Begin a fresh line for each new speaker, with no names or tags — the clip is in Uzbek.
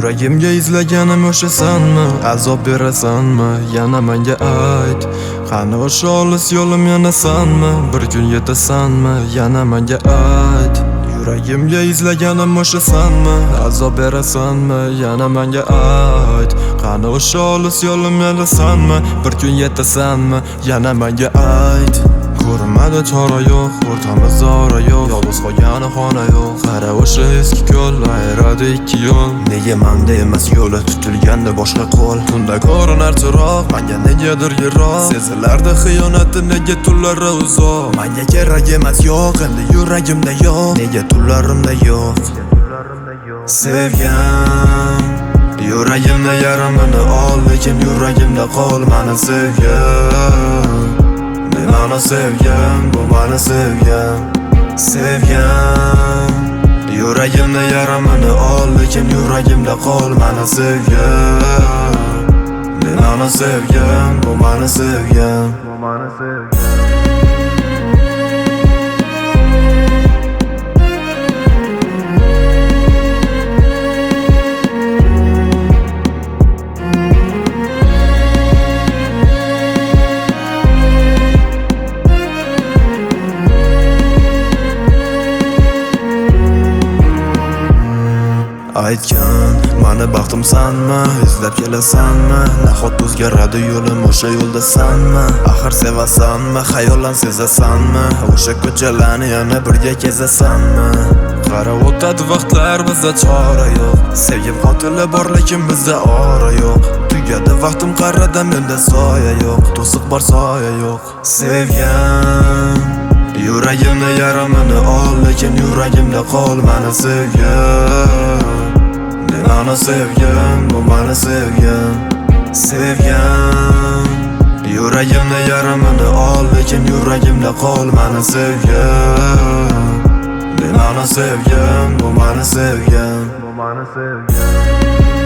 Yuragimga izlaganim o'shasanmi? Azob berasanmi? Yana menga ayt. Qani o'sha olis yo'lim yanasanmi? Bir kun yetasanmi? Yana menga ayt. Yuragimga izlaganim o'shasanmi? Azob berasanmi? Yana menga ayt. Qani o'sha olis yo'lim yanasanmi? Bir kun yetasanmi? Yana menga ayt. Ko'rmadi chora yo'q, o'rtamizda ora yo'q, yolg'iz qolgani xona yo'q. Qara o'sha eski ko'l, ayiradi ikki yo'l. Nega menda emas yo'li tutilganda boshqa qo'l? Tunda ko'rinar chiroq, menga negadir yiroq. Sezilardi xiyonati, nega tunlari uzoq? Menga kerak emas yo'q, endi yuragimda yo'q. Nega tunlarimda yo'q? Sevgan yuragimda yarimini ol, lekin yuragimda qol. Meni sevgan, meni sevgan, bu meni sevgan. Sevgan yuragimda yarimini ol, lekin yuragimda qol. Meni sevgan, meni sevgan, bu meni sevgan, bu meni sevgan. Aytgan, mani baxtimsanmi? Izlab kelasanmi? Nahot o'zgaradi yo'lim, o'sha yo'ldasanmi? Axir sevasanmi? Xayollan sezasanmi? O'sha ko'chalarni yana birga kezasanmi? Qara o'tadi vaqtlar, bizda chora yo'q. Sevgim qotili bor, lekin bizda ora yo'q. Tugadi vaqtim qarada, menda soya yo'q. To'siq bor, soya yo'q. Sevgan yuragimda yarimini ol, lekin yuragimda qol. Meni sevgan, meni sevgan, bu meni sevgan. Sevgan yuragimda yarimini ol, lekin yuragimda qol. Meni sevgan, meni sevgan, bu meni sevgan, bu meni sevgan.